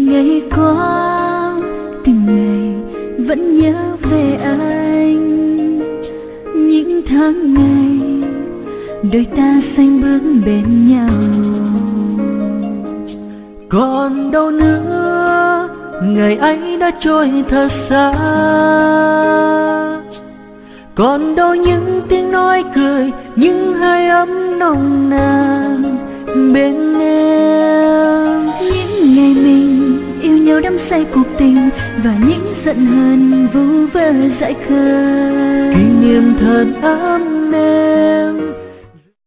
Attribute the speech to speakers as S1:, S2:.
S1: ngày qua từng ngày vẫn nhớ về anh, những tháng ngày đôi ta sánh bước bên nhau.
S2: Còn đâu nữa ngày ấy đã trôi thật xa, còn đâu những tiếng nói cười, những hơi ấm nồng nàn bên em.
S1: Những ngày mình yêu nhau đắm say cuộc tình, và những giận hờn vu vơ dại khờ.
S2: Kỷ niệm thật ấm êm.